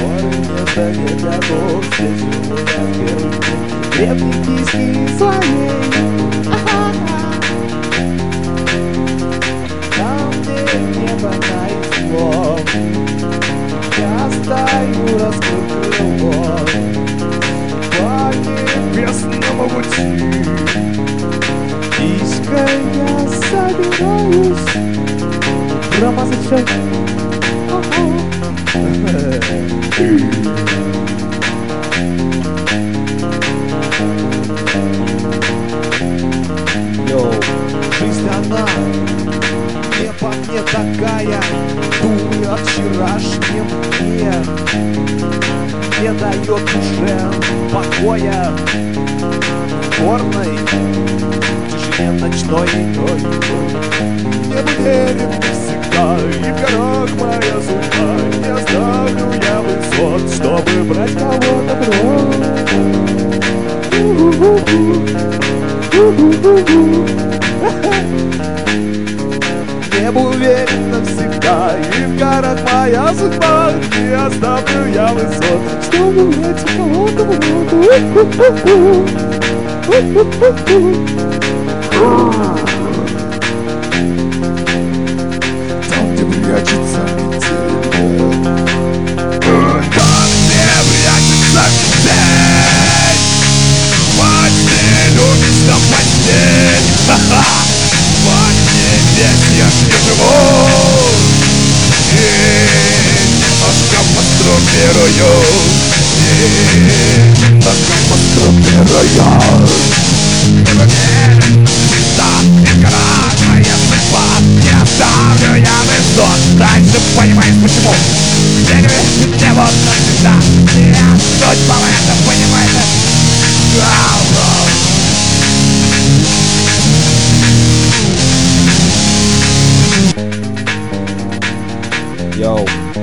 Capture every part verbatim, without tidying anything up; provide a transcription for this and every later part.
Море место не готов, встретил я первый день. Крепкий киски своей, там, где небо наизлом, я стою, раскрыв крыло по небесному пути. Киськой я собираюсь промазать все. Йоу, жизнь она не по мне такая, думаю о вчерашнем дне, не дает душе покоя в горной тишине ночной. Не уверен всегда, и в горах моя судьба, не оставлю я высот, чтобы брать кого-то брод. Не уверен навсегда, и в горах моя судьба, не оставлю я высот, чтобы брать кого-то брод. Там, где прячется метель, там, где прячется метель, постель убийства постель. Во сне весь я не живу и немножко мастурбирую, и немножко мастурбирую. Не уверен всегда, и в горах моя судьба, не оставлю я высот. Дальше понимаешь почему. Я не верю, не вот навсегда, не судьба моя, это понимаете. Yo,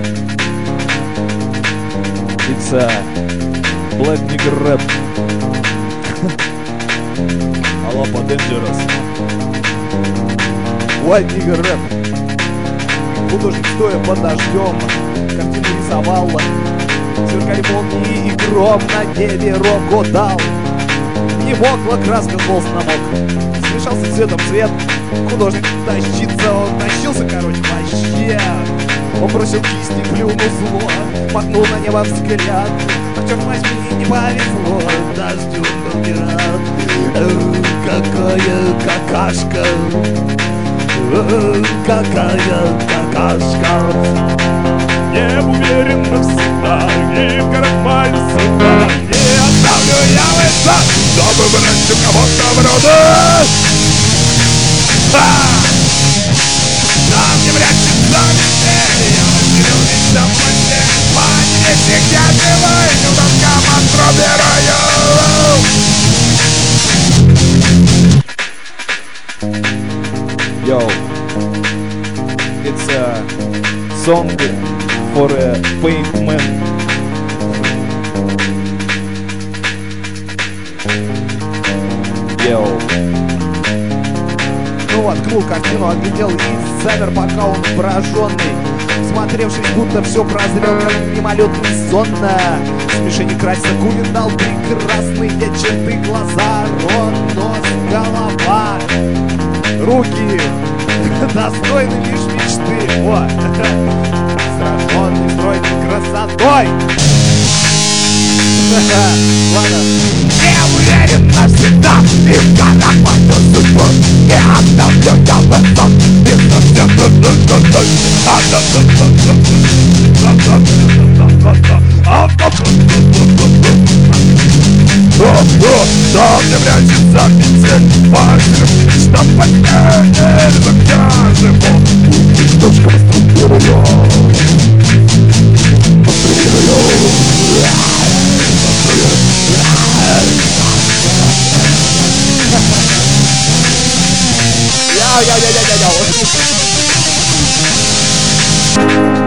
it's a Black Nigger Rap. Алапа Dangerous. White Nigger Rap. Художник, стоя под дождем, картину рисовал, сверкали молнии и гром на небе рок-дал. Не мокла краска, холст намок, смешался цветом цвет. Художник тащится, он тащился, короче, вообще. Он бросил кисть и плюнул зло, мотнул на небо взгляд. А черт возьми, не повезло, дождем был не рад. Какая какашка, какая какашка. Не уверен навсегда, и в горах моя судьба, не оставлю я высот, чтобы брать у кого-то брода. Там, где прячется метель, я возьму ведь там постель. По всегда живой, немножко мастурбирую. Yo, it's a song for a paid man. Yo. Ну, открыл картину, оглядел и замер, пока он пораженный, смотревшись, будто все прозрел, как мимолетный сон. Смешение красится, курит, дал прекрасные черты, глаза, рот, нос, голова, руки достойны лишь мечты. Вот. Сраженный, стройный красотой. Ладно. Не уверен навсегда, и в горах мою судьбу, не оставлю я высот, там, где прячется метель, возьму, что постель, за я живу, немножко мастурбирую, мастурбирую. Yo, yo, yo, yo, yo, yo.